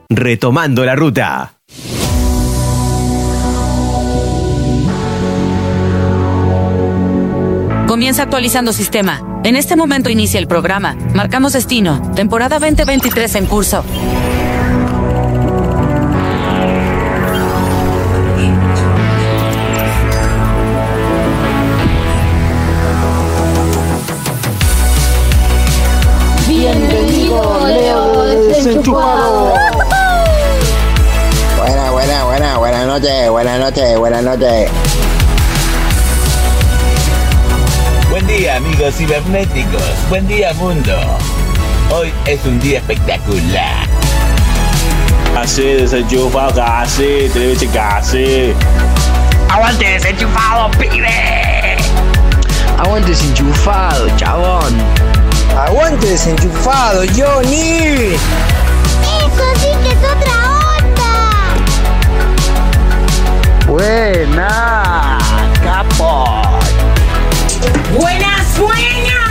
Retomando la ruta. Comienza actualizando sistema. En este momento inicia el programa. Marcamos destino. Temporada 2023 en curso. Bienvenido, Leo Desenchufado. Buenas noches. Buen día, amigos cibernéticos. Buen día, mundo. Hoy es un día espectacular. Así, desenchufado, casi, television, casi. ¡Aguante desenchufado, pibe! ¡Aguante desenchufado, chabón! ¡Aguante desenchufado, Johnny! ¡Eso sí que es otra onda! ¡Buena, capo! ¡Buenas sueños!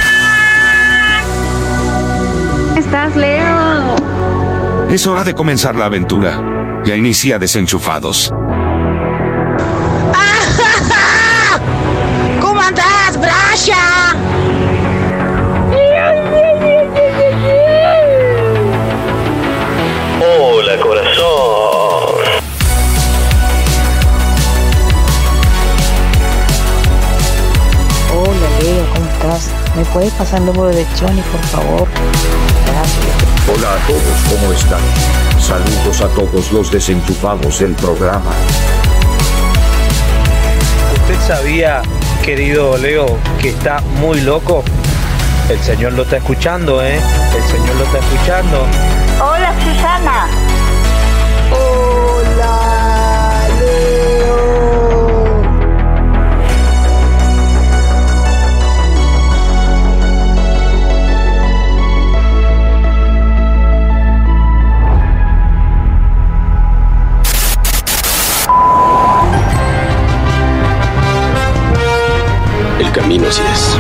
¿Estás, Leo? Es hora de comenzar la aventura. Ya inicia Desenchufados. ¿Cómo andás, Brasha? Hola, corazón. Hola, Leo, ¿cómo estás? ¿Me puedes pasar el número de Johnny, por favor? Gracias. Hola a todos, ¿cómo están? Saludos a todos los desenchufados del programa. ¿Usted sabía, querido Leo, que está muy loco? El señor lo está escuchando, ¿eh? El señor lo está escuchando. Hola, Susana. Hola, Leo. El camino así es.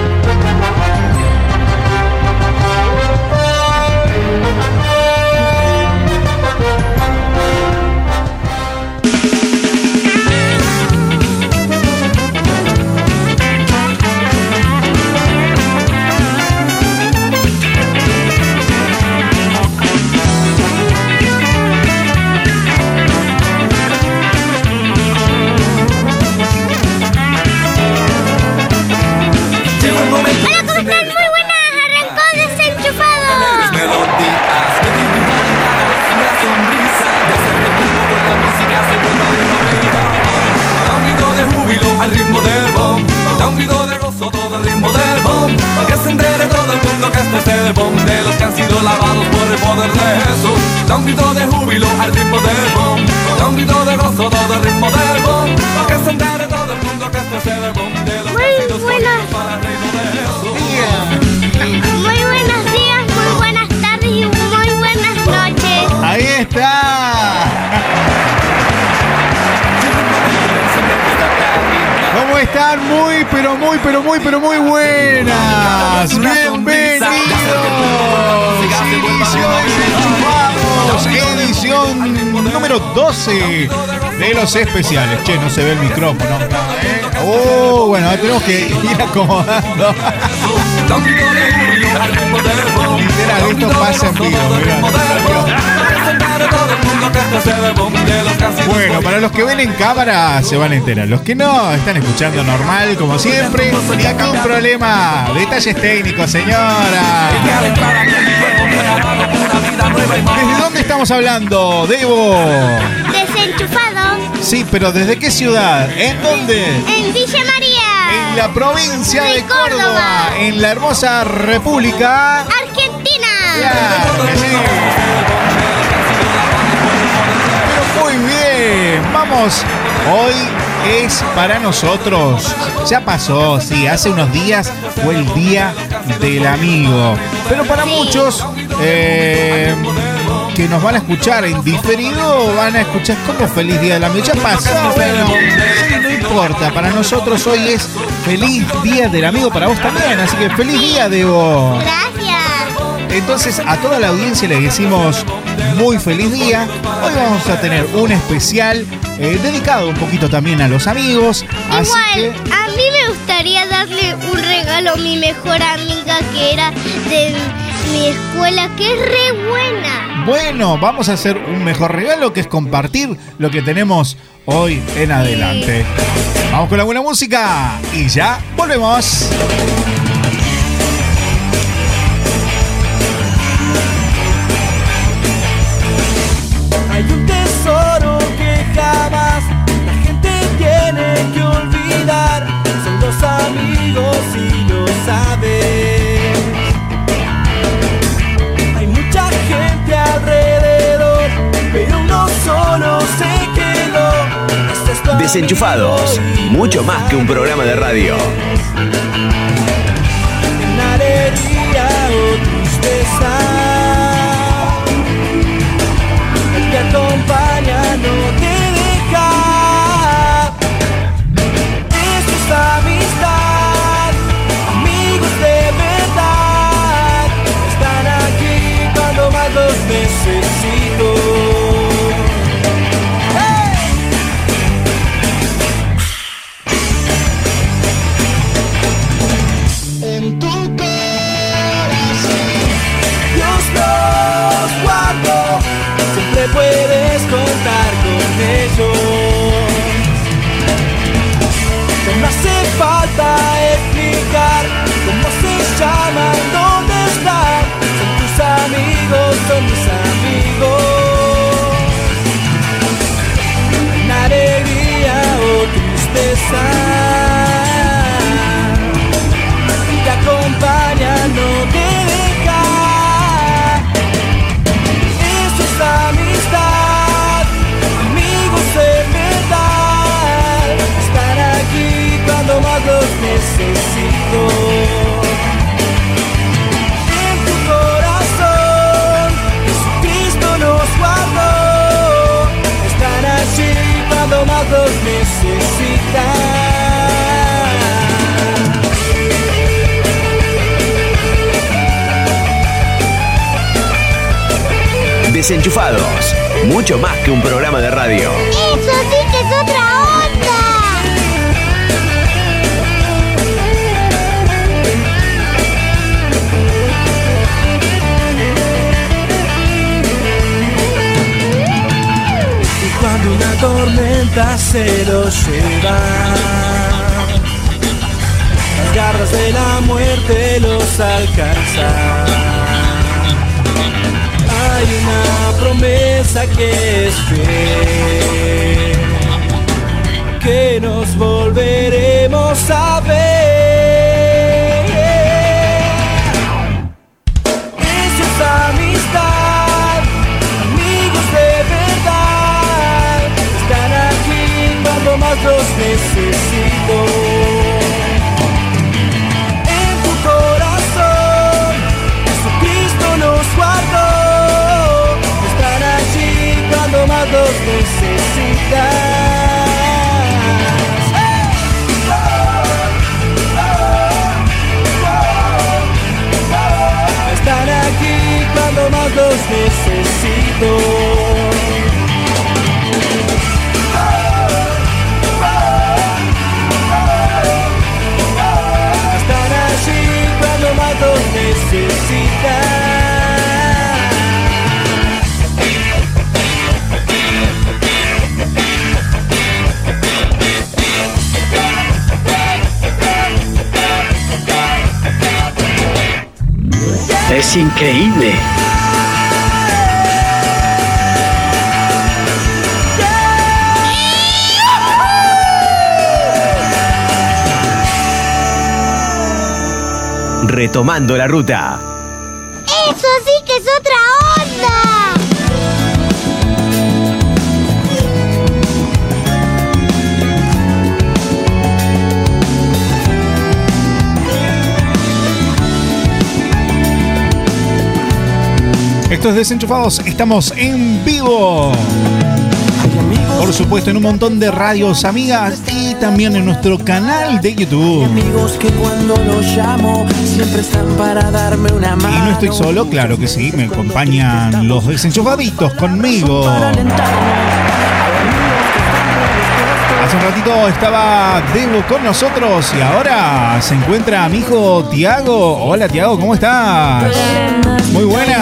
Pero muy buenas. Bienvenidos. Edición número 12 de los especiales. Che, no se ve el micrófono. Bueno, tenemos que ir acomodando. Literal, esto pasa en vivo. Bueno, para los que ven en cámara se van a enterar. Los que no, están escuchando normal, como siempre. Y acá un problema. Detalles técnicos, señora. ¿Desde dónde estamos hablando, Debo? Desenchufado. Sí, pero ¿desde qué ciudad? ¿En dónde? En Villa María. En la provincia de Córdoba. En la hermosa República Argentina. Claro que sí. Muy bien, vamos. Hoy es para nosotros. Ya pasó, sí, hace unos días fue el Día del Amigo. Pero para muchos que nos van a escuchar en diferido van a escuchar como feliz Día del Amigo. Ya pasó, bueno, no importa. Para nosotros hoy es feliz Día del Amigo, para vos también. Así que feliz día, Debo. Gracias. Entonces a toda la audiencia les decimos muy feliz día. Hoy vamos a tener un especial dedicado un poquito también a los amigos. Así que a mí me gustaría darle un regalo a mi mejor amiga que era de mi escuela, que es re buena. Bueno, vamos a hacer un mejor regalo, que es compartir lo que tenemos hoy en adelante. Vamos con la buena música y ya volvemos. Hay un tesoro que jamás la gente tiene que olvidar. Son los amigos y lo sabes. Hay mucha gente alrededor, pero uno solo se quedó. Desenchufados, mucho más que un programa de radio. Una alegría o tristeza, el que acompaña no te deja. Esto es amistad, amigos de verdad. Están aquí cuando más los necesito. Puedes contar con ellos. No hace falta explicar cómo se llaman, dónde están. Son tus amigos, son mis amigos. Una alegría o tristeza, te acompañan, no te dejan. Eso es amistad, amigos de verdad. Están aquí cuando más los necesito. En tu corazón, Jesucristo nos guardó. Están allí cuando más los necesitan. Desenchufados, mucho más que un programa de radio. ¡Eso sí que es otra onda! Y cuando una tormenta se los lleva, las garras de la muerte los alcanzan. Hay una promesa que es fiel, que nos volveremos a ver. Eso es amistad, amigos de verdad. Están aquí cuando más los necesito. En tu corazón, Jesucristo nos guardó. Cuando más los necesitas. Están aquí cuando más los necesito. Están allí cuando más los necesitas. Es increíble. Retomando la ruta. ¡Eso sí que es otra onda! Estos Desenchufados, estamos en vivo. Hay Por supuesto, en un montón de radios amigas y también en nuestro canal de YouTube. Amigos que cuando los llamo siempre están para darme una mano. Y no estoy solo, claro que sí, me acompañan los desenchufaditos conmigo. Hace un ratito estaba Debo con nosotros y ahora se encuentra mi hijo Tiago. Hola Tiago, ¿cómo estás? Muy buenas.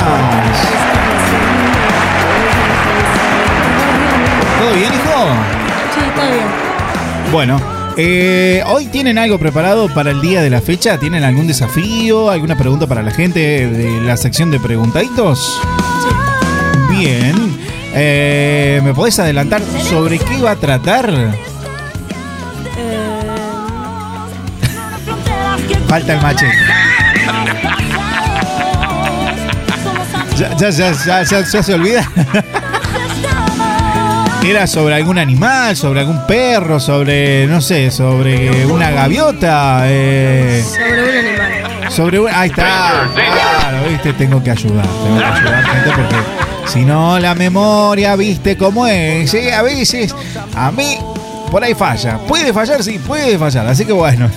¿Todo bien, hijo? Sí, todo bien. Bueno, ¿hoy tienen algo preparado para el día de la fecha? ¿Tienen algún desafío? ¿Alguna pregunta para la gente de la sección de preguntaditos? Sí. Bien. ¿Me podés adelantar sobre qué va a tratar? Falta el machete. Ya se olvida. ¿Era sobre algún animal, sobre algún perro, sobre, no sé, sobre una gaviota? Sobre un animal. Sobre un... Ahí está. Claro, viste, tengo que ayudar, gente, porque si no la memoria, viste cómo es. ¿Sí? A veces, a mí, por ahí falla. ¿Puede fallar? Sí, puede fallar. Así que bueno.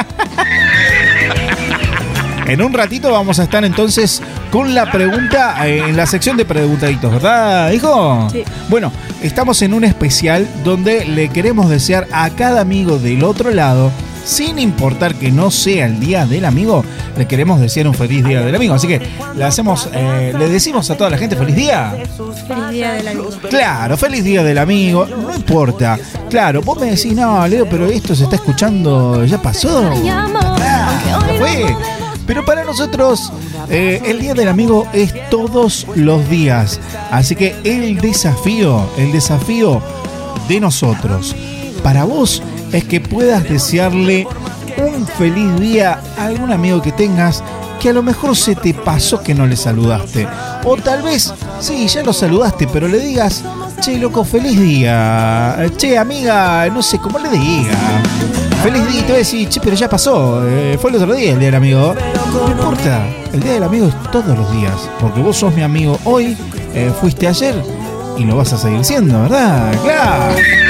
En un ratito vamos a estar entonces con la pregunta en la sección de preguntaditos, ¿verdad, hijo? Sí. Bueno, estamos en un especial donde le queremos desear a cada amigo del otro lado, sin importar que no sea el día del amigo, le queremos desear un feliz día del amigo. Así que le decimos a toda la gente feliz día. Feliz día del amigo. Claro, feliz día del amigo, no importa. Claro, vos me decís, no, Leo, pero esto se está escuchando, ya pasó. Ya fue. Pero para nosotros el Día del Amigo es todos los días. Así que el desafío de nosotros para vos es que puedas desearle un feliz día a algún amigo que tengas que a lo mejor se te pasó que no le saludaste. O tal vez, sí, ya lo saludaste, pero le digas, che, loco, feliz día. Che, amiga, no sé cómo le diga. Feliz día, y te voy a decir, che, pero ya pasó, fue el otro día el día del amigo. No importa, el día del amigo es todos los días, porque vos sos mi amigo hoy, fuiste ayer y lo vas a seguir siendo, ¿verdad? ¡Claro!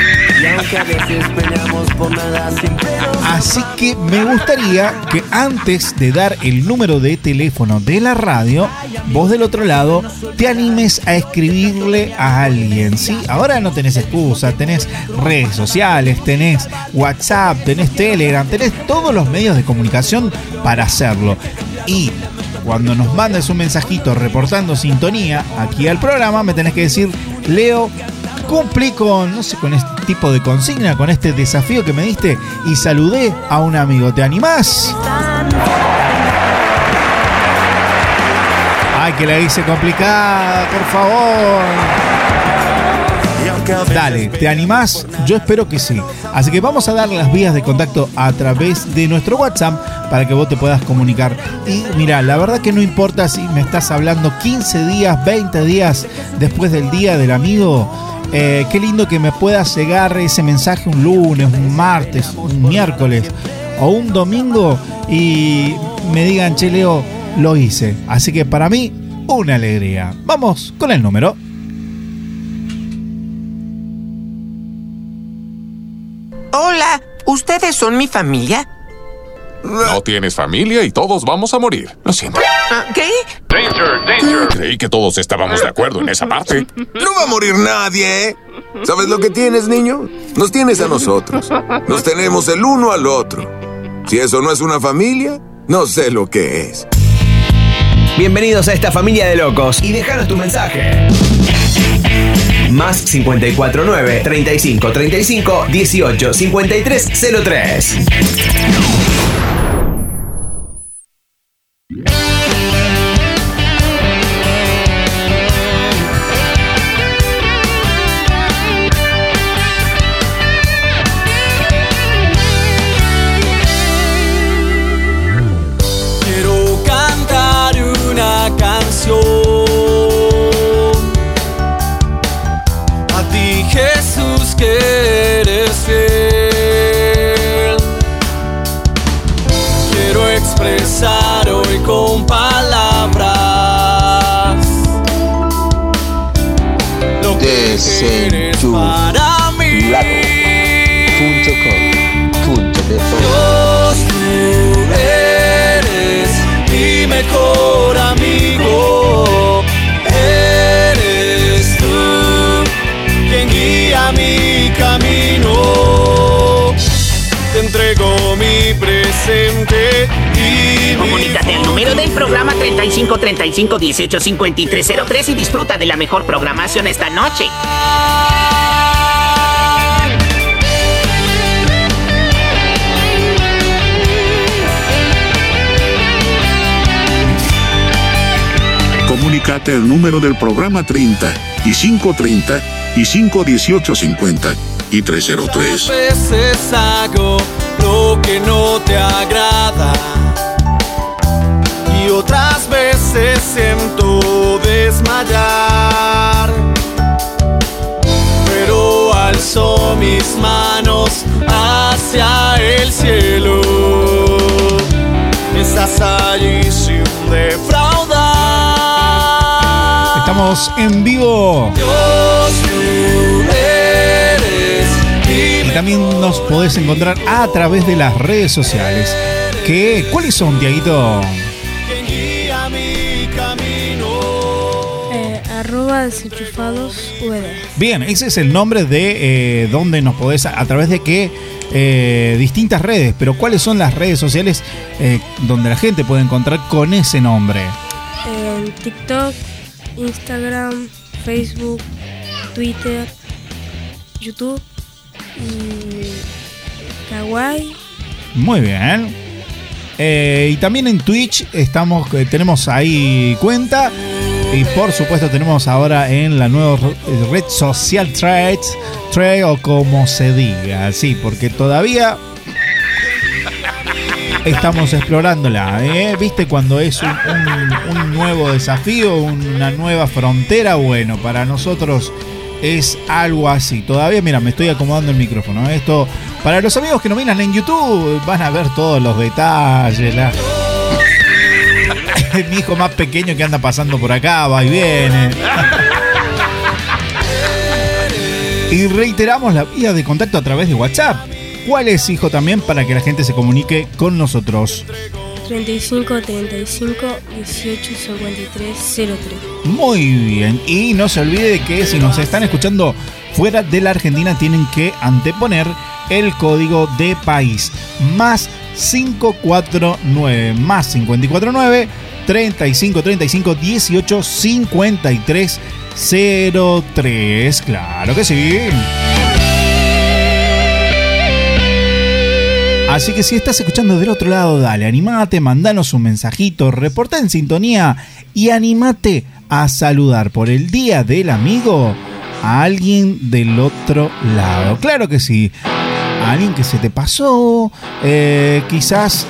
Así que me gustaría que antes de dar el número de teléfono de la radio, vos del otro lado te animes a escribirle a alguien, ¿sí? Ahora no tenés excusa, tenés redes sociales, tenés WhatsApp, tenés Telegram, tenés todos los medios de comunicación para hacerlo. Y cuando nos mandes un mensajito reportando sintonía aquí al programa, me tenés que decir, Leo, cumplí con, no sé, con este tipo de consigna, con este desafío que me diste y saludé a un amigo. ¿Te animás? Ay, que la hice complicada, por favor. Dale, ¿te animás? Yo espero que sí. Así que vamos a dar las vías de contacto a través de nuestro WhatsApp para que vos te puedas comunicar. Y mira, la verdad que no importa si me estás hablando 15 días, 20 días después del Día del Amigo. Qué lindo que me puedas llegar ese mensaje un lunes, un martes, un miércoles o un domingo y me digan, che, Leo, lo hice. Así que para mí, una alegría. Vamos con el número. Hola, ¿ustedes son mi familia? No tienes familia y todos vamos a morir. Lo siento. ¿Qué? Danger. Creí que todos estábamos de acuerdo en esa parte. No va a morir nadie, ¿eh? ¿Sabes lo que tienes, niño? Nos tienes a nosotros. Nos tenemos el uno al otro. Si eso no es una familia, no sé lo que es. Bienvenidos a esta familia de locos y déjanos tu mensaje. Más 549 35 35 18 53 03. Quiero cantar una canción a ti, Jesús, que eres fiel. Quiero expresar hoy con palabras lo Dios, tú eres mi mejor amigo. Eres tú quien guía mi camino. Te entrego mi presente y comunícate al número del programa 3535-185303 y disfruta de la mejor programación esta noche. Comunícate al número del programa 30 y 530 y 51850 y 303. A veces hago lo que no te agrada y otras veces siento desmayar, pero alzo mis manos hacia el cielo. Estás allí sin defraudar. Estamos en vivo. Dios, tú eres y también nos podés encontrar a través de las redes sociales. ¿Cuáles son, Tiaguito? @desenchufadosud. Bien, ese es el nombre de donde nos podés, a través de qué distintas redes, pero ¿cuáles son las redes sociales donde la gente puede encontrar con ese nombre? TikTok, Instagram, Facebook, Twitter, YouTube y Kawaii. Muy bien. Y también en Twitch tenemos ahí cuenta. Y por supuesto tenemos ahora en la nueva red social Threads o como se diga. Sí, porque todavía estamos explorándola. ¿Viste cuando es un nuevo desafío, una nueva frontera? Bueno, para nosotros es algo así. Todavía, mira, me estoy acomodando el micrófono. Esto, para los amigos que nos miran en YouTube, van a ver todos los detalles. Mi hijo más pequeño que anda pasando por acá, va y viene. Y reiteramos la vía de contacto a través de WhatsApp. ¿Cuál es, hijo, también para que la gente se comunique con nosotros? 35 35 18 53 03. Muy bien. Y no se olvide que si nos están escuchando fuera de la Argentina, tienen que anteponer el código de país. Más 549, más 549 35 35 18 53 03. Claro que sí. Así que si estás escuchando del otro lado, dale, animate, mandanos un mensajito, reporta en sintonía y animate a saludar por el Día del Amigo a alguien del otro lado. Claro que sí. A alguien que se te pasó, quizás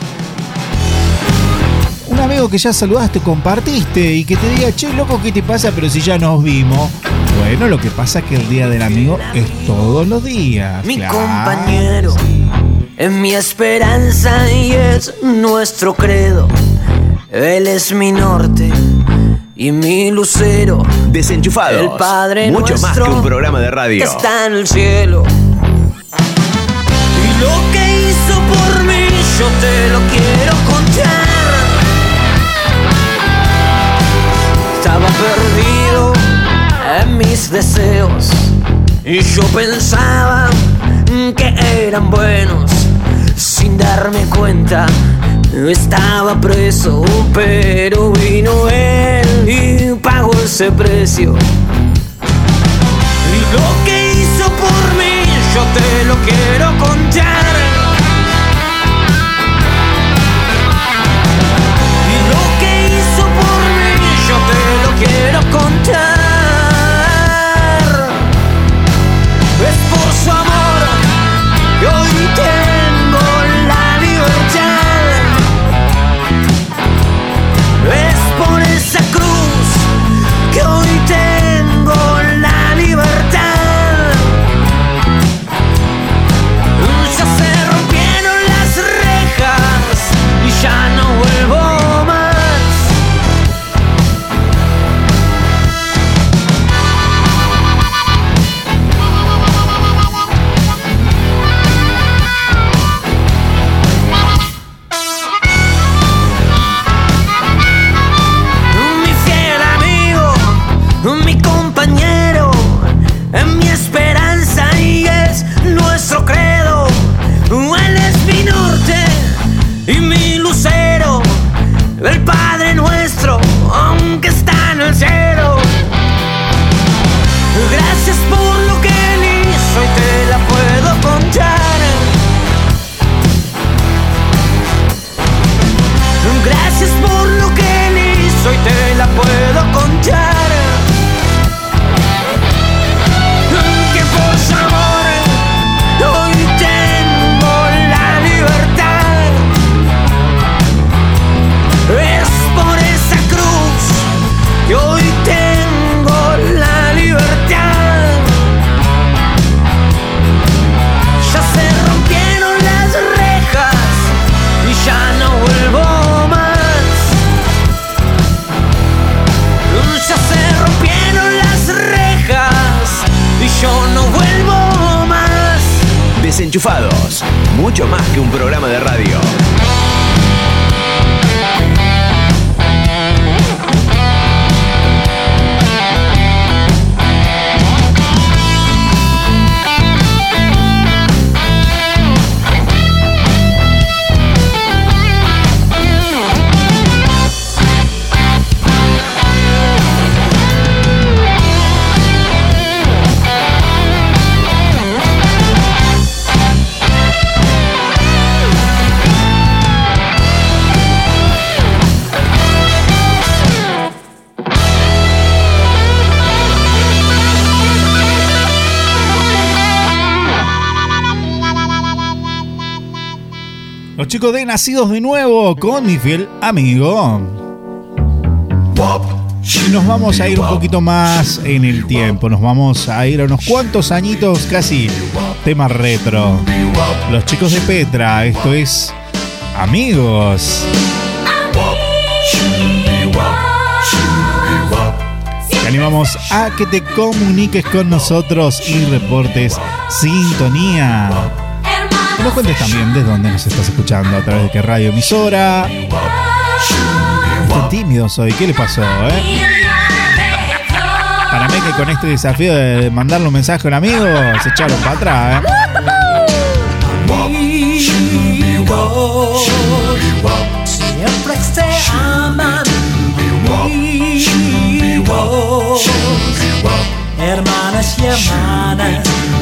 un amigo que ya saludaste, compartiste y que te diga, che, loco, ¿qué te pasa? Pero si ya nos vimos. Bueno, lo que pasa es que el Día del Amigo es todos los días. Mi compañero es mi esperanza y es nuestro credo. Él es mi norte y mi lucero. Desenchufados. El Padre mucho nuestro más que un programa de radio. que está en el cielo. Y lo que hizo por mí yo te lo quiero contar. Estaba perdido en mis deseos y yo pensaba que eran buenos. Sin darme cuenta estaba preso, pero vino él y pagó ese precio. Y lo que hizo por mí yo te lo quiero contar. Y lo que hizo por mí yo te lo quiero contar. Es por su amor que hoy tengo la libertad. Es por esa cruz que hoy tengo la libertad. Ya sé Desenchufados, mucho más que un programa de radio. Los chicos de Nacidos de Nuevo con mi fiel amigo. Y nos vamos a ir un poquito más en el tiempo. Nos vamos a ir a unos cuantos añitos, casi tema retro. Los chicos de Petra, esto es Amigos. Te animamos a que te comuniques con nosotros y reportes sintonía. Y nos cuentes también de dónde nos estás escuchando, a través de qué radio emisora. Están tímidos hoy, ¿qué le pasó, Para mí que con este desafío de mandarle un mensaje a un amigo, se echaron para atrás, Amigos, siempre se aman. Amigos, hermanas y hermanas.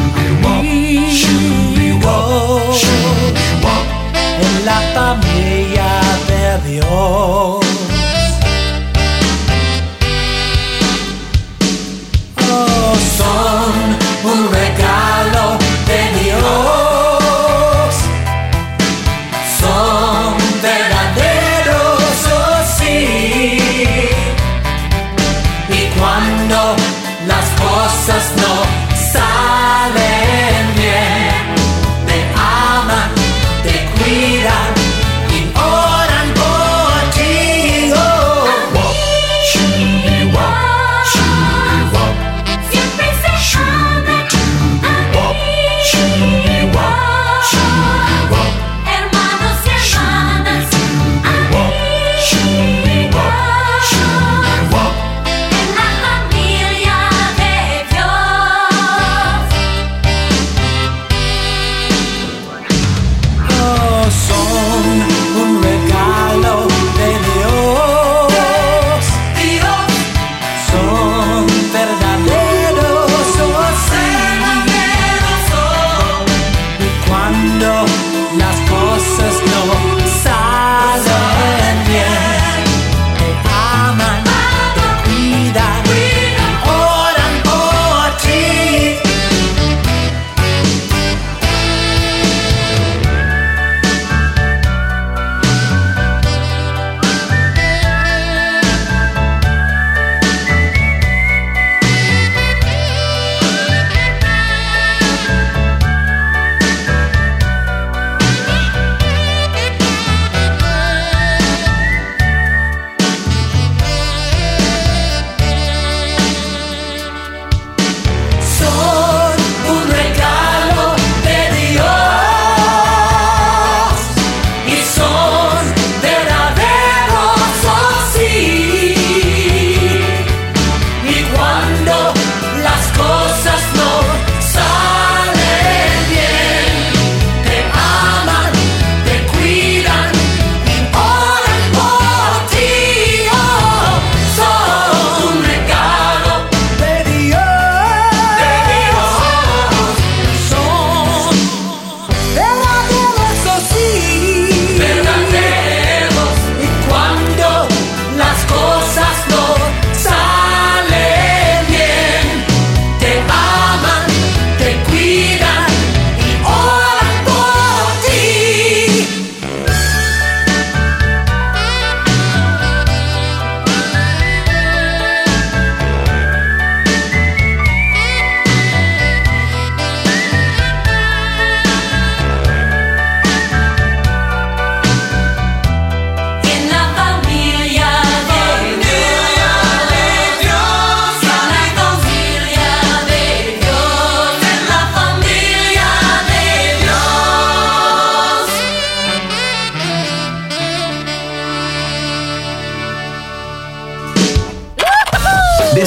Amigos, en la familia de Dios. Oh, son un regalo de Dios. Son verdaderos, oh sí. Y cuando las cosas no salen bien, te aman, te cuidan y oran por ti. Oh. Siempre se aman. Hermanos y hermanas. En la familia de Dios.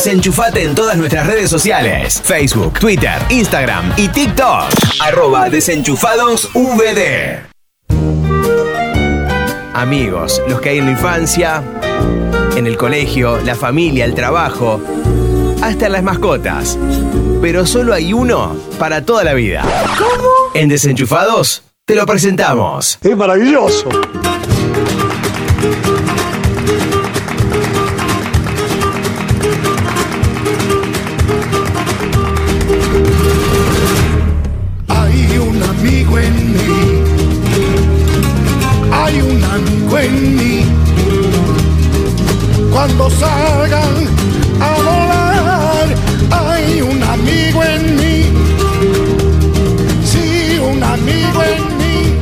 Desenchufate en todas nuestras redes sociales: Facebook, Twitter, Instagram y TikTok. @desenchufadosvd. Amigos, los que hay en la infancia, en el colegio, la familia, el trabajo, hasta las mascotas. Pero solo hay uno para toda la vida. ¿Cómo? En Desenchufados te lo presentamos. ¡Es maravilloso! Hay un amigo en mí. Hay un amigo en mí. Cuando salgan a volar, hay un amigo en mí. Sí, un amigo en mí.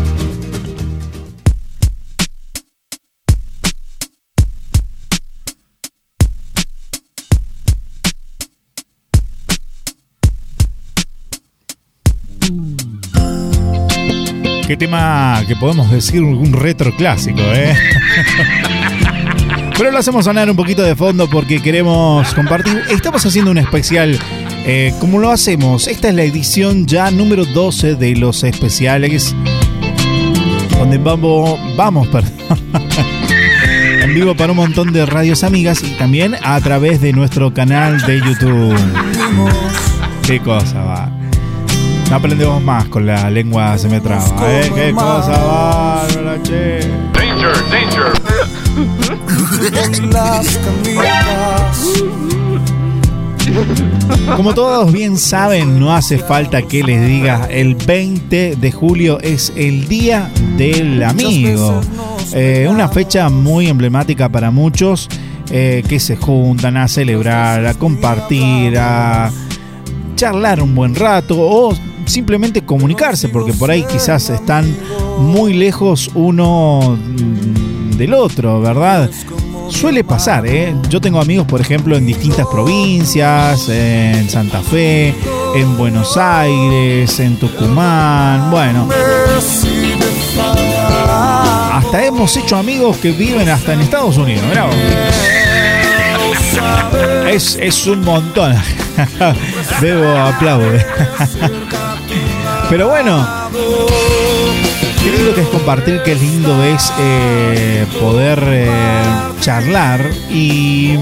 Qué tema que podemos decir un retro clásico, ¿eh? Pero lo hacemos sonar un poquito de fondo porque queremos compartir. Estamos haciendo un especial, como lo hacemos. Esta es la edición ya número 12 de los especiales, donde vamos en vivo para un montón de radios amigas y también a través de nuestro canal de YouTube. Qué cosa va. No aprendemos más con la lengua se me traba, ¿eh? Qué cosa bárbara, che. Danger, danger. Como todos bien saben, no hace falta que les diga, el 20 de julio es el Día del Amigo. Una fecha muy emblemática para muchos que se juntan a celebrar, a compartir, a charlar un buen rato o simplemente comunicarse, porque por ahí quizás están muy lejos uno del otro, ¿verdad? Suele pasar, ¿eh? Yo tengo amigos, por ejemplo, en distintas provincias, en Santa Fe, en Buenos Aires, en Tucumán, bueno. Hasta hemos hecho amigos que viven hasta en Estados Unidos, mirá vos. Es un montón. Debo aplaudir. Pero bueno, qué lindo que es compartir, qué lindo es poder charlar y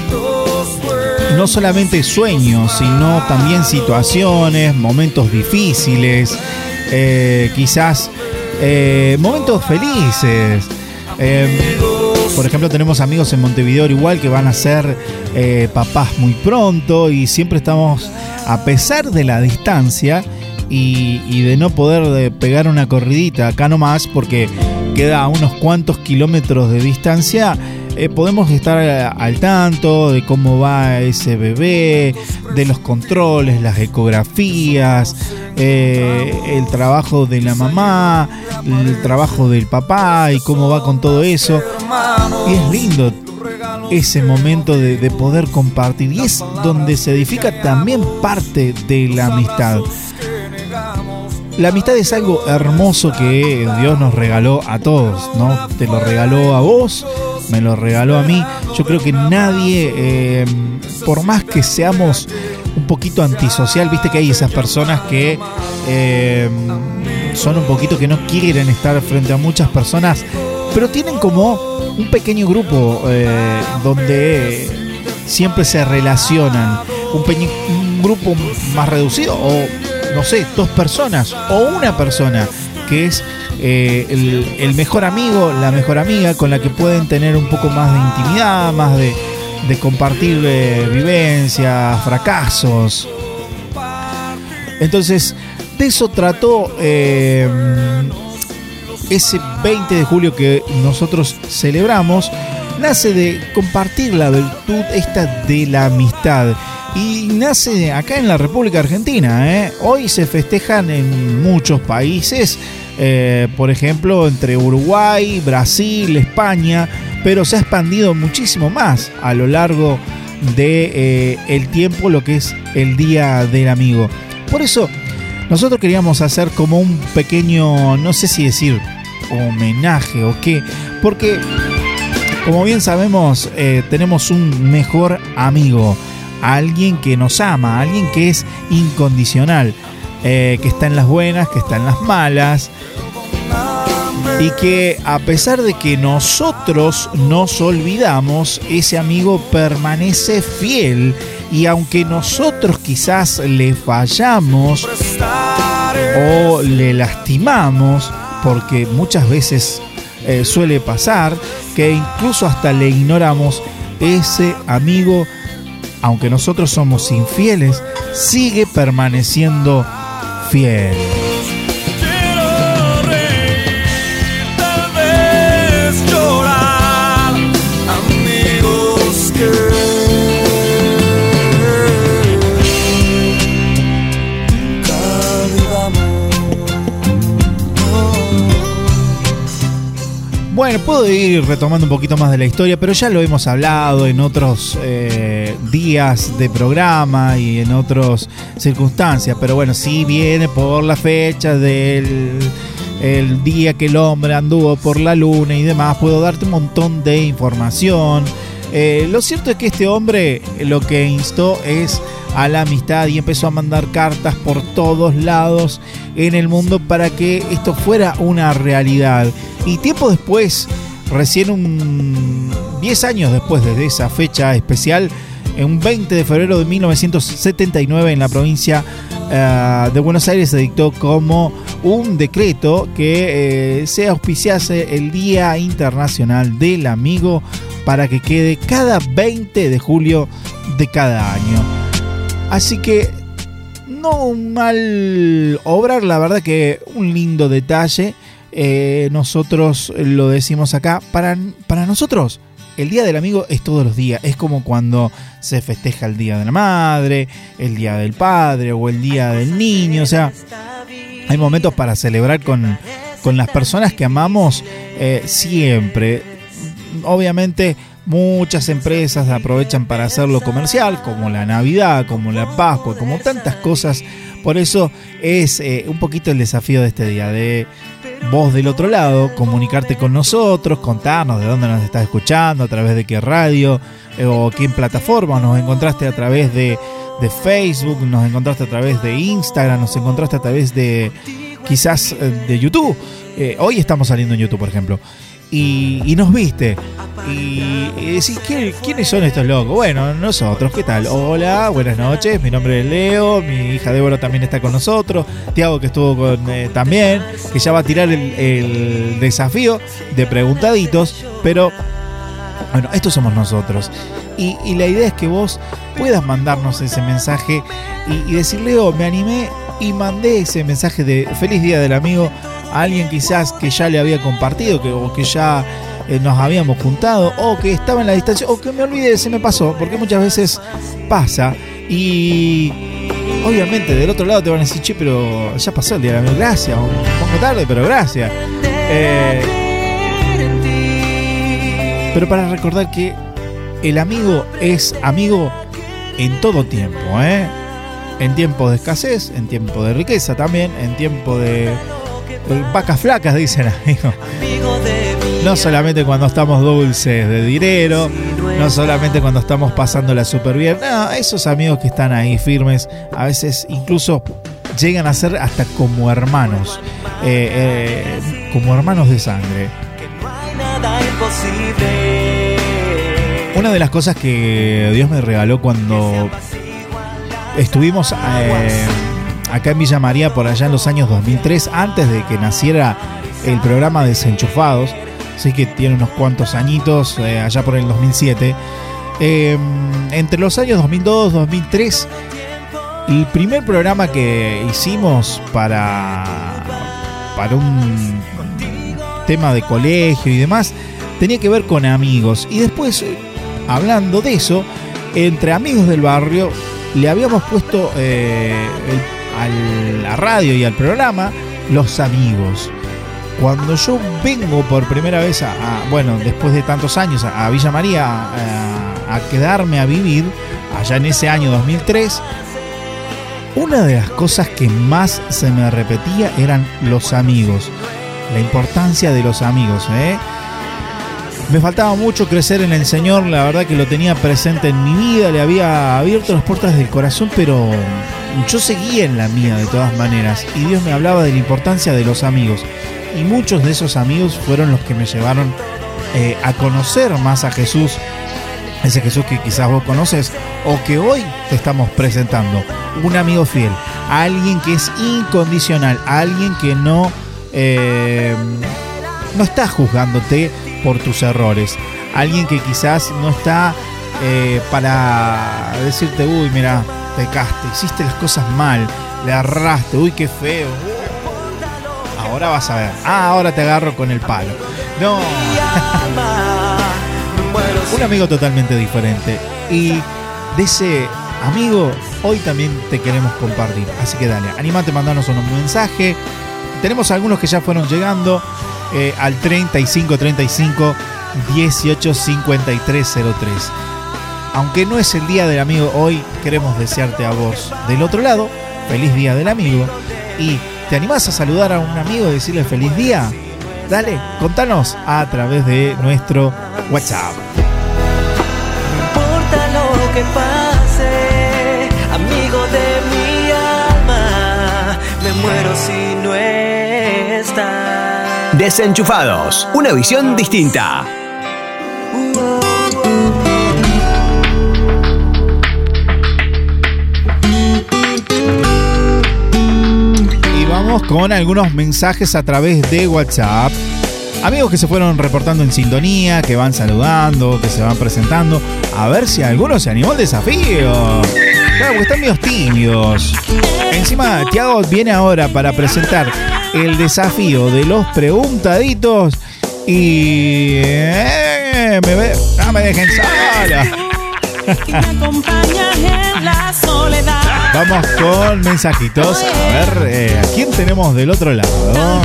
no solamente sueños, sino también situaciones, momentos difíciles, quizás momentos felices. Por ejemplo, tenemos amigos en Montevideo igual que van a ser papás muy pronto y siempre estamos, a pesar de la distancia y de no poder pegar una corridita acá nomás porque queda a unos cuantos kilómetros de distancia, podemos estar al tanto de cómo va ese bebé, de los controles, las ecografías, el trabajo de la mamá, el trabajo del papá y cómo va con todo eso. Y es lindo ese momento de poder compartir, y es donde se edifica también parte de la amistad. La amistad es algo hermoso que Dios nos regaló a todos, ¿no? Te lo regaló a vos, me lo regaló a mí. Yo creo que nadie, por más que seamos un poquito antisocial, viste que hay esas personas que son un poquito que no quieren estar frente a muchas personas, pero tienen como un pequeño grupo donde siempre se relacionan, un grupo más reducido, o no sé, 2 personas o una persona que es el mejor amigo, la mejor amiga con la que pueden tener un poco más de intimidad, más de compartir vivencias, fracasos. Entonces, de eso trató ese 20 de julio que nosotros celebramos. Nace de compartir la virtud esta de la amistad. Y nace acá en la República Argentina, ¿eh? Hoy se festejan en muchos países, por ejemplo, entre Uruguay, Brasil, España, pero se ha expandido muchísimo más a lo largo de el tiempo lo que es el Día del Amigo. Por eso nosotros queríamos hacer como un pequeño, no sé si decir homenaje o qué, porque como bien sabemos tenemos un mejor amigo. a alguien que nos ama, a alguien que es incondicional, que está en las buenas, que está en las malas, y que a pesar de que nosotros nos olvidamos, ese amigo permanece fiel, y aunque nosotros quizás le fallamos o le lastimamos, porque muchas veces suele pasar que incluso hasta le ignoramos, ese amigo, aunque nosotros somos infieles, sigue permaneciendo fiel. Bueno, puedo ir retomando un poquito más de la historia, pero ya lo hemos hablado en otros días de programa y en otras circunstancias. Pero bueno, sí viene por la fecha del el día que el hombre anduvo por la luna y demás. Puedo darte un montón de información. Lo cierto es que este hombre lo que instó es a la amistad y empezó a mandar cartas por todos lados en el mundo para que esto fuera una realidad. Y tiempo después, recién 10 años después de esa fecha especial, un 20 de febrero de 1979 en la provincia de Buenos Aires se dictó como un decreto que se auspiciase el Día Internacional del Amigo para que quede cada 20 de julio de cada año. Así que no un mal obrar, la verdad que un lindo detalle. Nosotros lo decimos acá, para nosotros el Día del Amigo es todos los días. Es como cuando se festeja el Día de la Madre, el Día del Padre o el Día del Niño. O sea, hay momentos para celebrar con las personas que amamos siempre. Obviamente muchas empresas aprovechan para hacerlo comercial, como la Navidad, como la Pascua, como tantas cosas. Por eso es un poquito el desafío de este día, de vos del otro lado, comunicarte con nosotros, contarnos de dónde nos estás escuchando, a través de qué radio o qué plataforma nos encontraste, a través de Facebook, nos encontraste a través de Instagram, nos encontraste a través de quizás de YouTube. Hoy estamos saliendo en YouTube, por ejemplo. Y nos viste y decís, ¿quiénes son estos locos? Bueno, nosotros, ¿qué tal? Hola, buenas noches, mi nombre es Leo, mi hija Débora también está con nosotros, Tiago que estuvo también, que ya va a tirar el desafío de preguntaditos, pero bueno, estos somos nosotros. Y la idea es que vos puedas mandarnos ese mensaje y decir, Leo, me animé y mandé ese mensaje de feliz día del amigo a alguien quizás que ya le había compartido, o que ya nos habíamos juntado, o que estaba en la distancia, o que me olvidé, se me pasó, porque muchas veces pasa. Y obviamente del otro lado te van a decir, che, pero ya pasó el día del amigo, gracias, un poco tarde, pero gracias. Pero para recordar que el amigo es amigo en todo tiempo, en tiempo de escasez, en tiempo de riqueza también, en tiempo de vacas flacas, dicen, amigo. No solamente cuando estamos dulces de dinero, no solamente cuando estamos pasándola súper bien. No, esos amigos que están ahí firmes, a veces incluso llegan a ser hasta como hermanos de sangre. Una de las cosas que Dios me regaló cuando estuvimos acá en Villa María por allá en los años 2003, antes de que naciera el programa Desenchufados, así que tiene unos cuantos añitos, allá por el 2007, entre los años 2002 y 2003, el primer programa que hicimos para un tema de colegio y demás tenía que ver con amigos. Y después, hablando de eso, entre amigos del barrio le habíamos puesto a la radio y al programa Los Amigos. Cuando yo vengo por primera vez bueno, después de tantos años a Villa María a quedarme a vivir allá en ese año 2003, una de las cosas que más se me repetía eran los amigos, la importancia de los amigos, Me faltaba mucho crecer en el Señor, la verdad que lo tenía presente en mi vida, le había abierto las puertas del corazón, pero yo seguía en la mía de todas maneras. Y Dios me hablaba de la importancia de los amigos. Y muchos de esos amigos fueron los que me llevaron a conocer más a Jesús. Ese Jesús que quizás vos conoces o que hoy te estamos presentando. Un amigo fiel, alguien que es incondicional, alguien que no está juzgándote por tus errores, alguien que quizás no está para decirte, uy, mira, pecaste, hiciste las cosas mal, le erraste, uy, qué feo, ahora vas a ver, ahora te agarro con el palo. No. Un amigo totalmente diferente. Y de ese amigo hoy también te queremos compartir. Así que dale, animate, mandanos un mensaje. Tenemos algunos que ya fueron llegando al 3535 185303. Aunque no es el día del amigo, hoy queremos desearte a vos del otro lado feliz día del amigo. Y ¿te animás a saludar a un amigo y decirle feliz día? Dale, contanos a través de nuestro WhatsApp. No importa lo que pase, amigo de mi alma, me muero si no estás. Desenchufados, una visión distinta. Y vamos con algunos mensajes a través de WhatsApp. Amigos que se fueron reportando en sintonía, que van saludando, que se van presentando. A ver si alguno se animó al desafío. Claro, porque están medio tímidos. Encima, Tiago viene ahora para presentar el desafío de los preguntaditos. Y... no me dejen sola. Vamos con mensajitos. A ver, ¿a quién tenemos del otro lado?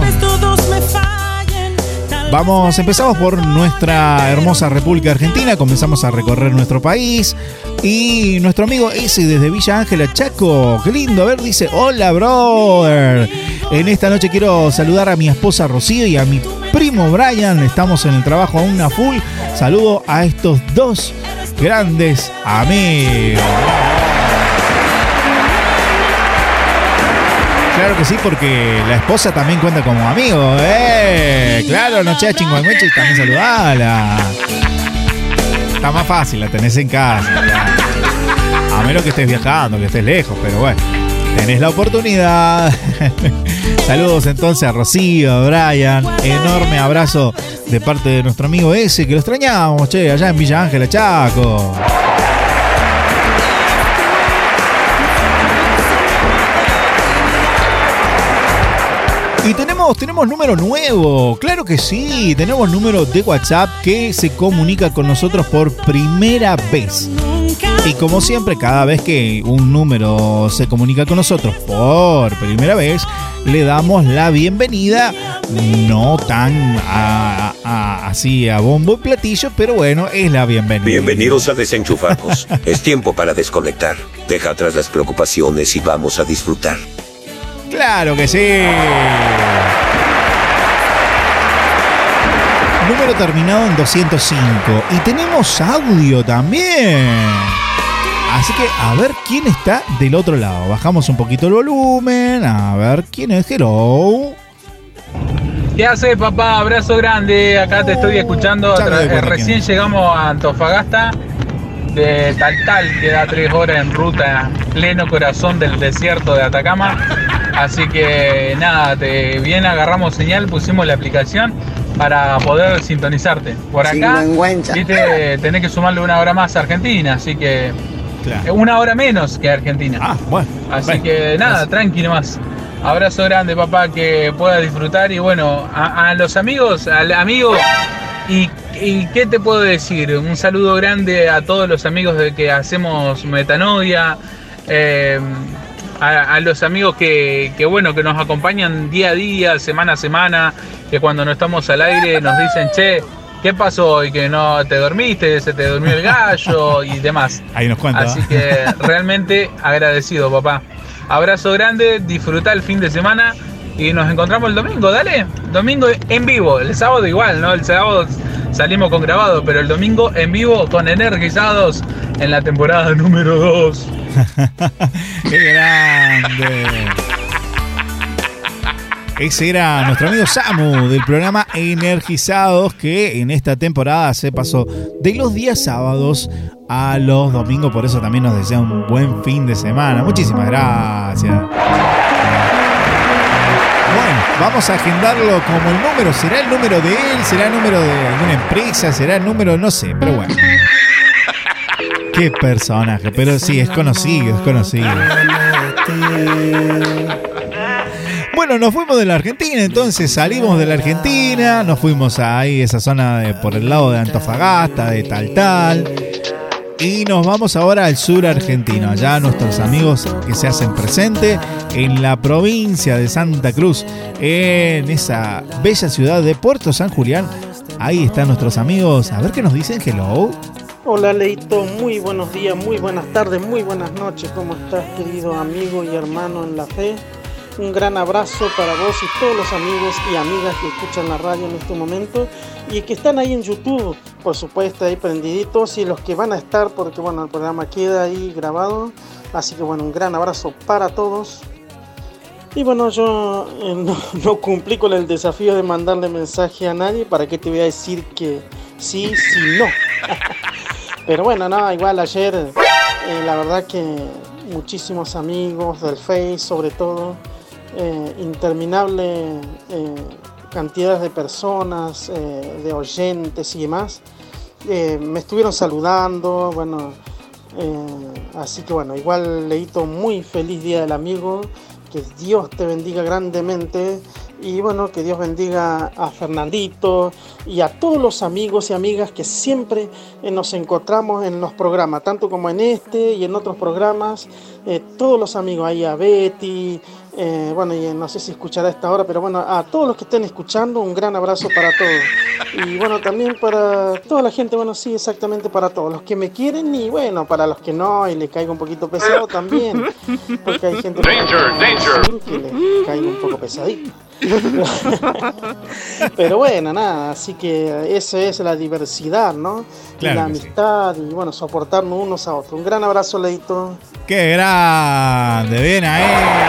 Empezamos por nuestra hermosa República Argentina, comenzamos a recorrer nuestro país y nuestro amigo ese desde Villa Ángela, Chaco, qué lindo, a ver, dice, hola brother, en esta noche quiero saludar a mi esposa Rocío y a mi primo Brian, estamos en el trabajo aún a full, saludo a estos dos grandes amigos. Claro que sí, porque la esposa también cuenta como amigo, claro, no sea chingüengüeche y también saludala. Está más fácil, la tenés en casa. A menos que estés viajando, que estés lejos, pero bueno, tenés la oportunidad. Saludos entonces a Rocío, a Brian. Enorme abrazo de parte de nuestro amigo ese, que lo extrañamos, allá en Villa Ángela, Chaco. Y tenemos número nuevo, claro que sí, tenemos número de WhatsApp que se comunica con nosotros por primera vez. Y como siempre, cada vez que un número se comunica con nosotros por primera vez, le damos la bienvenida, no tan así a bombo y platillo, pero bueno, es la bienvenida. Bienvenidos a Desenchufados. Es tiempo para desconectar. Deja atrás las preocupaciones y vamos a disfrutar. ¡Claro que sí! Número terminado en 205. Y tenemos audio también. Así que a ver quién está del otro lado. Bajamos un poquito el volumen. A ver quién es. Hello. ¿Qué haces, papá? Abrazo grande. Acá te estoy escuchando. Recién llegamos a Antofagasta. De Taltal, que da 3 horas en ruta, pleno corazón del desierto de Atacama. Así que nada, bien agarramos señal, pusimos la aplicación para poder sintonizarte. Por acá, viste, tenés que sumarle 1 hora más a Argentina, así que claro. 1 hora menos que Argentina. Ah, bueno. Así que nada, tranqui nomás. Abrazo grande, papá, que pueda disfrutar. Y bueno, a los amigos, al amigo. ¿Y qué te puedo decir? Un saludo grande a todos los amigos de que hacemos Metanoia, a los amigos que bueno, que nos acompañan día a día, semana a semana, que cuando no estamos al aire nos dicen, che, ¿qué pasó hoy? Que no te dormiste, se te durmió el gallo y demás. Ahí nos cuenta. Así que realmente agradecido, papá. Abrazo grande, disfruta el fin de semana. Y nos encontramos el domingo, dale. Domingo en vivo, el sábado igual, ¿no? El sábado salimos con grabado, pero el domingo en vivo con Energizados en la temporada número 2. ¡Qué grande! Ese era nuestro amigo Samu del programa Energizados, que en esta temporada se pasó de los días sábados a los domingos, por eso también nos desea un buen fin de semana. Muchísimas gracias. Bueno, vamos a agendarlo como el número. ¿Será el número de él? ¿Será el número de alguna empresa? ¿Será el número? No sé, pero bueno. Qué personaje, pero sí, es conocido, es conocido. Bueno, nos fuimos de la Argentina, entonces salimos de la Argentina, nos fuimos ahí, esa zona por el lado de Antofagasta, de Taltal, y nos vamos ahora al sur argentino, allá nuestros amigos que se hacen presente en la provincia de Santa Cruz, en esa bella ciudad de Puerto San Julián. Ahí están nuestros amigos, a ver qué nos dicen. Hello. Hola Leito, muy buenos días, muy buenas tardes, muy buenas noches. ¿Cómo estás, querido amigo y hermano en la fe? Un gran abrazo para vos y todos los amigos y amigas que escuchan la radio en este momento y que están ahí en YouTube, por supuesto, ahí prendiditos, y los que van a estar, porque bueno, el programa queda ahí grabado. Así que bueno, un gran abrazo para todos. Y bueno, yo no cumplí con el desafío de mandarle mensaje a nadie. ¿Para qué te voy a decir que sí, sí, no? Pero bueno, no, igual ayer, la verdad que muchísimos amigos del Face, sobre todo, interminable cantidades de personas, de oyentes y demás, me estuvieron saludando, bueno, así que bueno, igual Leito, muy feliz Día del Amigo, que Dios te bendiga grandemente. Y bueno, que Dios bendiga a Fernandito y a todos los amigos y amigas que siempre nos encontramos en los programas, tanto como en este y en otros programas. Todos los amigos, ahí a Betty, bueno, y no sé si escuchará a esta hora, pero bueno, a todos los que estén escuchando, un gran abrazo para todos. Y bueno, también para toda la gente, bueno, sí, exactamente para todos los que me quieren y bueno, para los que no y les caiga un poquito pesado también, porque hay gente que les caiga un poco pesadito. Pero bueno, nada, así que esa es la diversidad, ¿no? Claro, y la amistad, sí. Y bueno, soportarnos unos a otros. Un gran abrazo, Leito. ¡Qué grande! ¡Bien ahí!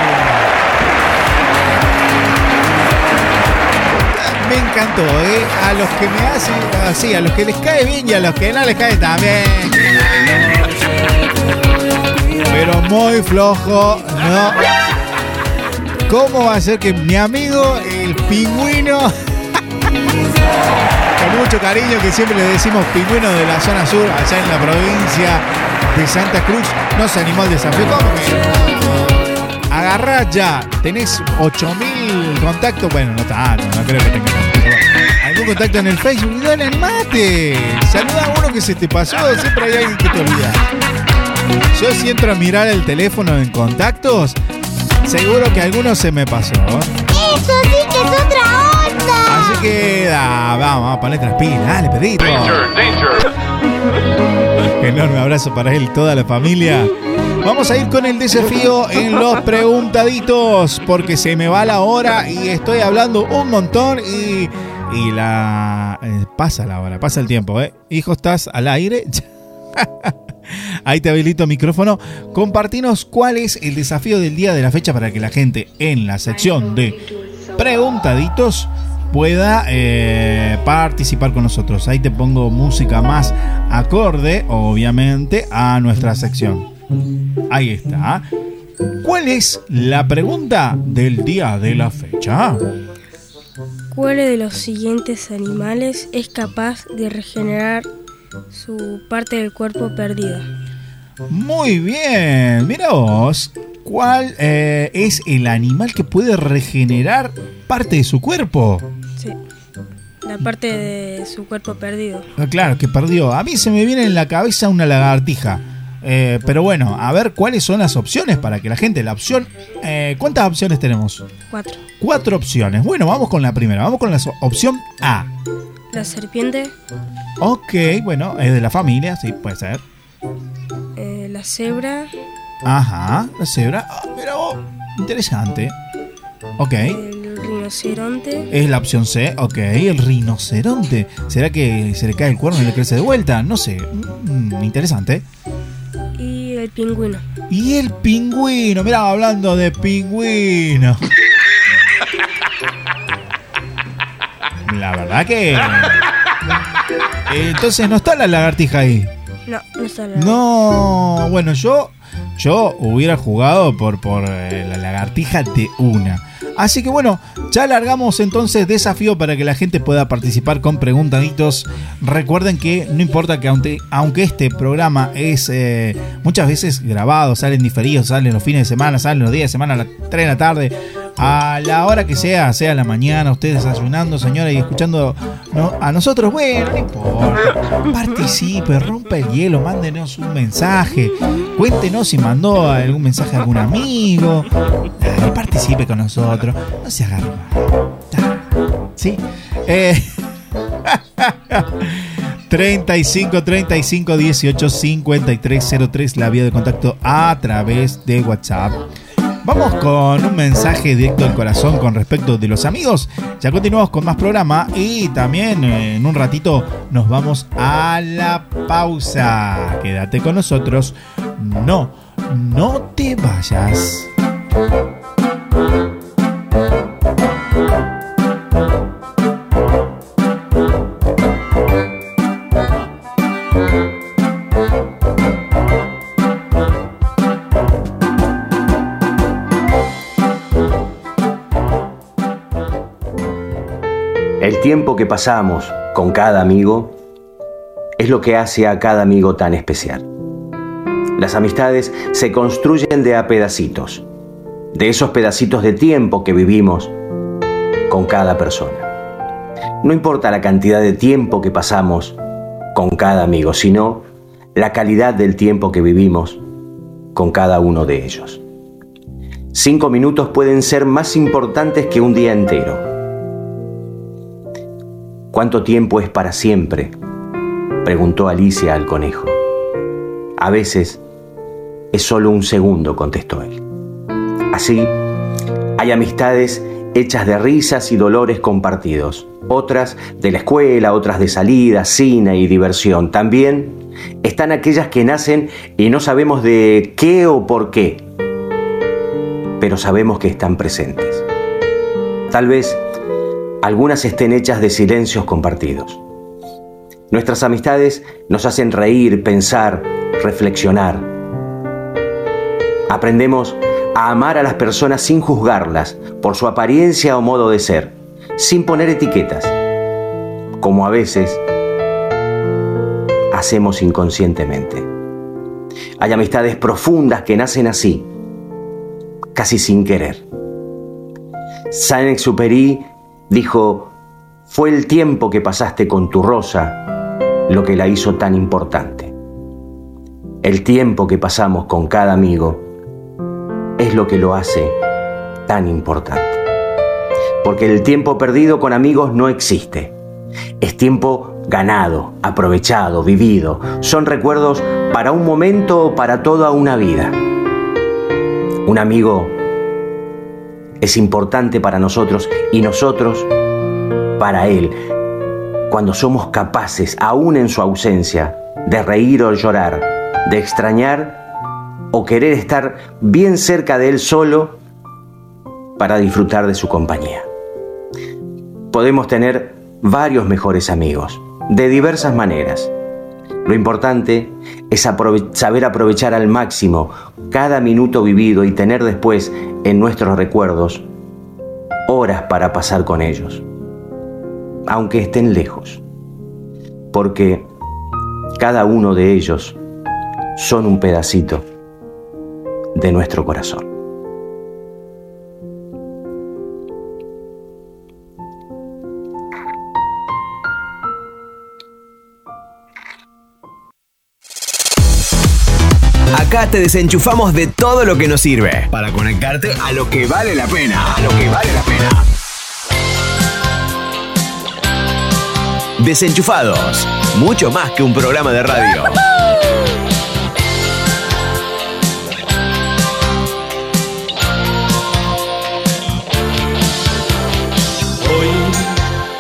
Me encantó, ¿eh? A los que me hacen así, a los que les cae bien y a los que no les cae también. Pero muy flojo, ¿no? ¿Cómo va a ser que mi amigo, el pingüino, con mucho cariño, que siempre le decimos pingüino de la zona sur, allá en la provincia de Santa Cruz, no se animó al desafío? ¿Cómo que? Agarrá ya, tenés 8.000 contactos, bueno, no tanto, no creo que tengas algún contacto en el Facebook, y dale, animate, saluda a uno que se te pasó, siempre hay alguien que te olvida. Yo si entro a mirar el teléfono en contactos, seguro que alguno se me pasó. ¡Eso sí que es otra onda! Así que vamos a ponerle las pilas. Dale, Pedrito. Danger. Enorme abrazo para él y toda la familia. Vamos a ir con el desafío en los preguntaditos, porque se me va la hora y estoy hablando un montón y pasa la hora, pasa el tiempo, ¿eh? Hijo, ¿estás al aire? Ahí te habilito micrófono. Compartinos cuál es el desafío del día de la fecha para que la gente en la sección de preguntaditos pueda participar con nosotros. Ahí te pongo música más acorde, obviamente, a nuestra sección. Ahí está. ¿Cuál es la pregunta del día de la fecha? ¿Cuál de los siguientes animales es capaz de regenerar su parte del cuerpo perdida? Muy bien, mira vos. ¿Cuál es el animal que puede regenerar parte de su cuerpo? Sí, la parte de su cuerpo perdido. Claro, que perdió. A mí se me viene en la cabeza una lagartija. Pero bueno, a ver cuáles son las opciones para que la gente, la opción... ¿cuántas opciones tenemos? 4. 4 opciones. Bueno, vamos con la primera. Vamos con la opción A. La serpiente. Ok, bueno, es de la familia, sí, puede ser. La cebra. Ajá, la cebra. Mira vos, interesante. Ok. El rinoceronte. Es la opción C, ok, el rinoceronte. ¿Será que se le cae el cuerno y le crece de vuelta? No sé, interesante. Y el pingüino. Y el pingüino, mirá, hablando de pingüino. La verdad que... Entonces no está la lagartija ahí. No está la lagartija. No, bueno, yo hubiera jugado por la lagartija de una. Así que bueno, ya largamos entonces desafío para que la gente pueda participar con preguntaditos. Recuerden que no importa que aunque este programa es muchas veces grabado, salen diferidos, salen los fines de semana, salen los días de semana a las 3 de la tarde, a la hora que sea la mañana, ustedes desayunando, señora, y escuchando a nosotros, bueno, no importa. Participe, rompa el hielo, mándenos un mensaje, cuéntenos si mandó algún mensaje a algún amigo, participe con nosotros, no se agarre mal. ¿Sí? 35 35 18 53 03, la vía de contacto a través de WhatsApp. Vamos con un mensaje directo al corazón con respecto de los amigos. Ya continuamos con más programa y también en un ratito nos vamos a la pausa. Quédate con nosotros. No te vayas. El tiempo que pasamos con cada amigo es lo que hace a cada amigo tan especial. Las amistades se construyen de a pedacitos, de esos pedacitos de tiempo que vivimos con cada persona. No importa la cantidad de tiempo que pasamos con cada amigo, sino la calidad del tiempo que vivimos con cada uno de ellos. 5 minutos pueden ser más importantes que un día entero. ¿Cuánto tiempo es para siempre?, preguntó Alicia al conejo. A veces es solo un segundo, contestó él. Así, hay amistades hechas de risas y dolores compartidos, otras de la escuela, otras de salida, cine y diversión. También están aquellas que nacen y no sabemos de qué o por qué, pero sabemos que están presentes. Tal vez algunas estén hechas de silencios compartidos. Nuestras amistades nos hacen reír, pensar, reflexionar. Aprendemos a amar a las personas sin juzgarlas por su apariencia o modo de ser, sin poner etiquetas, como a veces hacemos inconscientemente. Hay amistades profundas que nacen así, casi sin querer. Saint-Exupéry dijo: fue el tiempo que pasaste con tu rosa lo que la hizo tan importante. El tiempo que pasamos con cada amigo es lo que lo hace tan importante. Porque el tiempo perdido con amigos no existe. Es tiempo ganado, aprovechado, vivido. Son recuerdos para un momento o para toda una vida. Un amigo es importante para nosotros y nosotros para él, cuando somos capaces, aún en su ausencia, de reír o llorar, de extrañar o querer estar bien cerca de él solo para disfrutar de su compañía. Podemos tener varios mejores amigos, de diversas maneras. Lo importante es saber aprovechar al máximo cada minuto vivido y tener después en nuestros recuerdos horas para pasar con ellos, aunque estén lejos, porque cada uno de ellos son un pedacito de nuestro corazón. Acá te desenchufamos de todo lo que nos sirve para conectarte a lo que vale la pena. Desenchufados, mucho más que un programa de radio.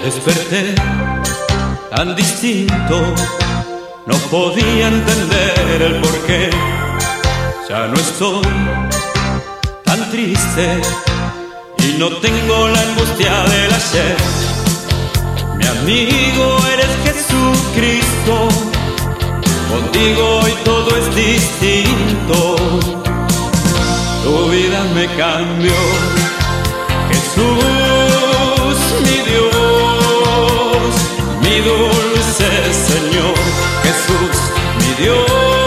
Desperté tan distinto, no podía entender el porqué. Ya no estoy tan triste y no tengo la angustia del ayer. Mi amigo eres Jesucristo, contigo hoy todo es distinto. Tu vida me cambió, Jesús, mi Dios, mi dulce Señor, Jesús, mi Dios.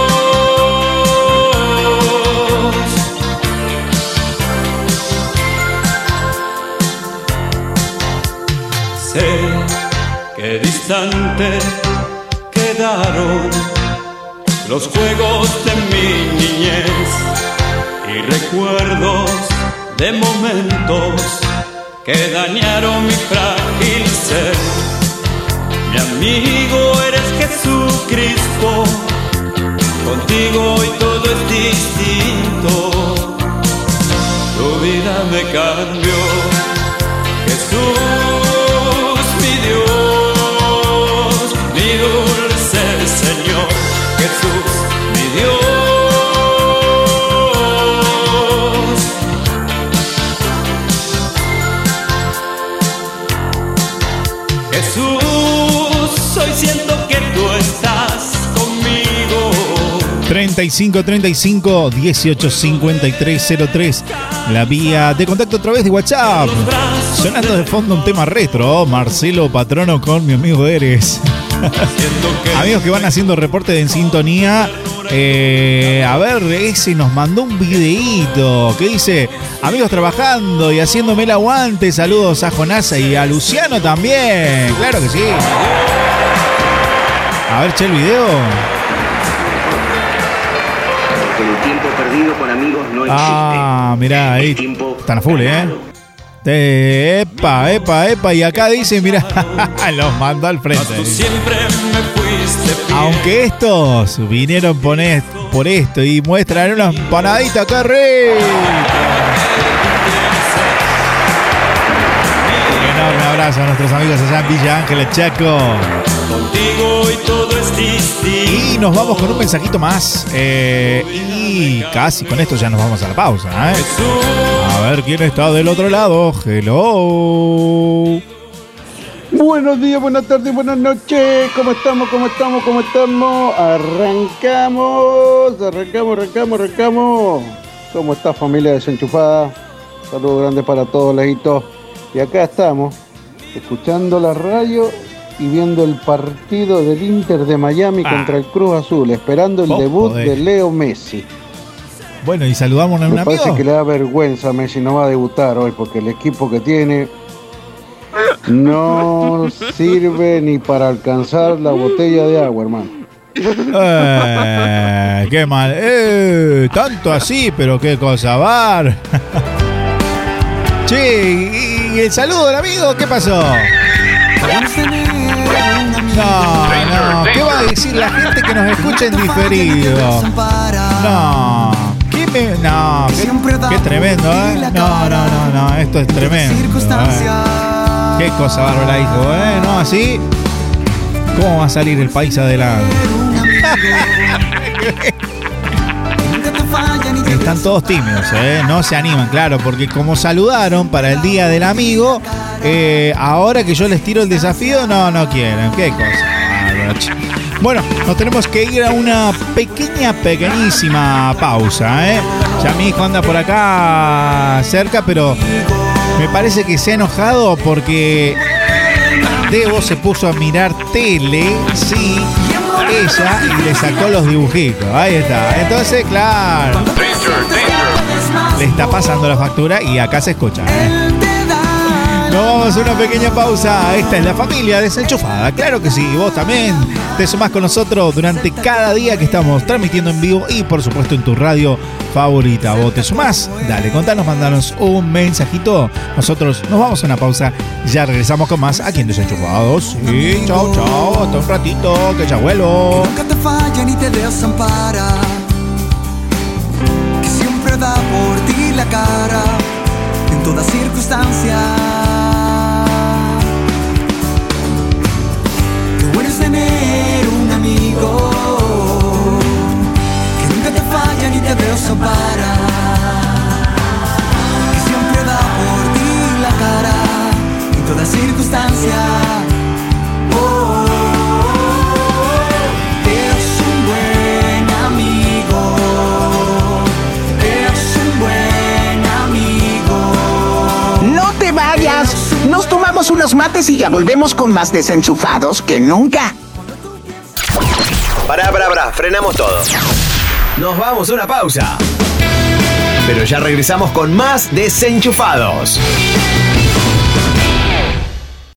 Sé que distante quedaron los juegos de mi niñez y recuerdos de momentos que dañaron mi frágil ser. Mi amigo eres Jesucristo, contigo hoy todo es distinto. Tu vida me cambió, Jesús, mi Dios, mi dulce Señor, Jesús, mi Dios. Jesús, hoy siento que tú estás conmigo. 35 35 18 53 03. La vía de contacto a través de WhatsApp. Sonando de fondo un tema retro. Marcelo Patrono con Mi Amigo Eres. Amigos que van haciendo reporte de En Sintonía. A ver, ese nos mandó un videíto que dice: amigos trabajando y haciéndome el aguante. Saludos a Jonasa y a Luciano también. Claro que sí. A ver, che, el video. Porque el tiempo perdido con amigos no existe. Ah, mirá, ahí están a full, Epa, epa, epa. Y acá dice, mirá, los mandó al frente. Aunque estos vinieron por esto y muestran una empanadita, ¡qué rico! Un enorme abrazo a nuestros amigos allá en Villa Ángela, Chaco. Contigo y todo es distinto. Y nos vamos con un mensajito más. Y casi con esto ya nos vamos a la pausa, A ver quién está del otro lado. Hello. Buenos días, buenas tardes, buenas noches. ¿Cómo estamos? ¿Cómo estamos? ¿Cómo estamos? Arrancamos. ¿Cómo está, familia desenchufada? Saludos grandes para todos, lejitos. Y acá estamos, escuchando la radio y viendo el partido del Inter de Miami contra el Cruz Azul, esperando el debut de Leo Messi. Bueno, y saludamos a un amigo. Me parece que le da vergüenza a Messi, no va a debutar hoy porque el equipo que tiene no sirve ni para alcanzar la botella de agua, hermano. Qué mal. Tanto así, pero qué cosa, Bar. Che, ¿y el saludo del amigo? ¿Qué pasó? No, ¿qué va a decir la gente que nos escucha en diferido? No, qué tremendo, No, esto es tremendo. Qué cosa bárbara, hijo, ¿no? Así, ¿cómo va a salir el país adelante? Están todos tímidos, no se animan, claro, porque como saludaron para el Día del Amigo, ahora que yo les tiro el desafío, no quieren. Qué cosa. Bueno, nos tenemos que ir a una pequeñísima pausa, Ya mi hijo anda por acá cerca, pero me parece que se ha enojado porque Debo se puso a mirar tele, sí, ella, y le sacó los dibujitos. Ahí está. Entonces, claro, le está pasando la factura y acá se escucha, Nos vamos a una pequeña pausa. Esta es la familia desenchufada. Claro que sí, vos también te sumás con nosotros durante cada día que estamos transmitiendo en vivo y por supuesto en tu radio favorita. ¿Vos te sumás? Dale, contanos, mandanos un mensajito. Nosotros nos vamos a una pausa. Ya regresamos con más aquí en Desenchufados. Sí, chao. Hasta un ratito, que ya vuelvo. Que nunca te falla ni te desampara. Que siempre da por ti la cara en toda circunstancia. eso para, que siempre da por ti la cara en toda circunstancia. Es un buen amigo, es un buen amigo. No te vayas, nos tomamos unos mates y ya volvemos con más desenchufados que nunca. Pará, frenamos todo. Nos vamos a una pausa. Pero ya regresamos con más Desenchufados.